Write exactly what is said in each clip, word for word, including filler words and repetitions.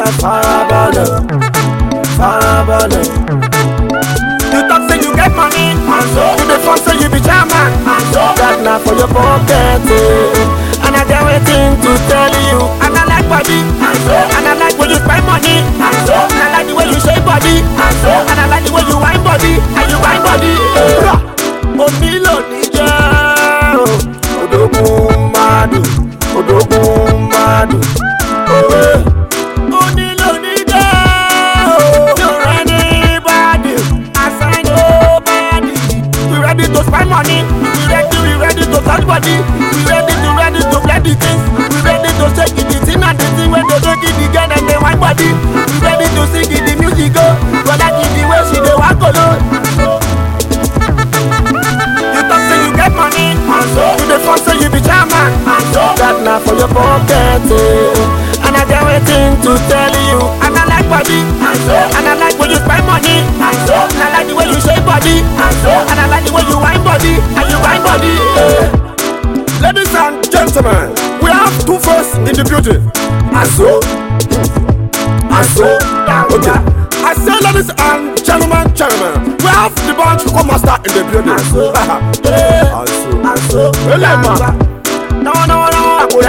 Oya farabalẹ̀, farabalẹ̀. You talk say you get money, and so you dey form say you be chairman, and so that na for your pocket. And I get waiting to tell you, and I like body, and so and I like when you spend money, and so and I like the way you shake body, and so and I like the way you wine body, and you wine body. Onilo nija, odogun madu, odogun madu. Onilo nija, you're anybody, assign nobody. We ready to spend money, we ready, we ready to touch body, we ready to ready to play the things, we ready to shake it, the thing and the thing when they shake it again and they wine body. We ready to sing it, the music go, but like it the way she dey walk alone. Money, and so you the first say you be chairman, and so that na for your pocket. And I get waiting to tell you, and I like body, and so and I like when you spend money, and so and I like the way you shake body, and so and I like the way you wine body, and you wine body. Ladies and gentlemen, we have two firsts in the building, and so and so okay. I say ladies and gentlemen, gentlemen, we have the bunch who come master in the building. And so, and so, and so, no, no, no,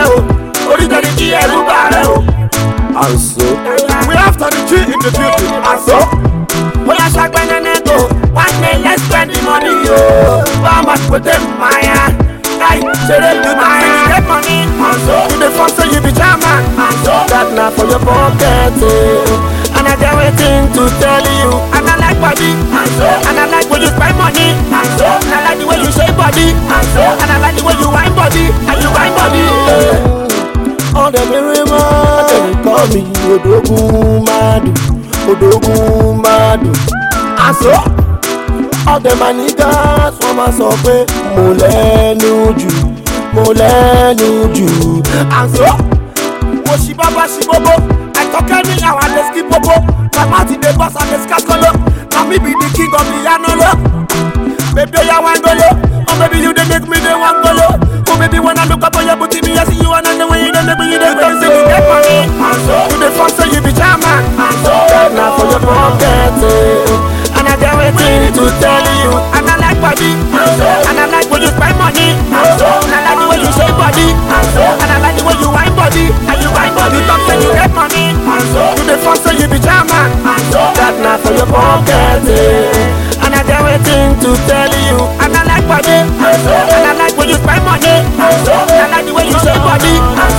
and so, we have thirty G in the building. And so, we are shaking and go. One day let's spend the money, yo. How much put them Maya? I say they do Maya. Get money, and so, you the first say you be chairman, and so that na for your pocket. And I get waiting to tell you, and I like body, and so and I like when you spend money, and so and I like the way you shake body, and so and I like the way you wine body, and you wine body. All the mirror, they call me Odogun Madu, Odogun Madu. And so all the manigas from us up, mo lẹ́nu jù, mo lẹ́nu jù. And so wo shi baba shi bobo. Okay, me now and let's keep up. My mouth in the boss and the scascolo. Now me be the king of the Yanolo. Baby, I want go low. Or maybe you they make me the one go low. Or maybe when I look up on your booty, me I see you and I know when you don't make me the one say you get money. And so you the first say you be chairman. And so that now for your pocket. And I get waiting to tell you. And I like body. And so and I like when you spend money. And so and I like the way you shake body. And so and I like the way you wine body. And you wine body. You talk say you get money. And so you the first say you be chairman, and so that na for your pocket. And I get waiting to tell you, and I like body, and so and I like when you spend money, and so and I like the way you shake body, and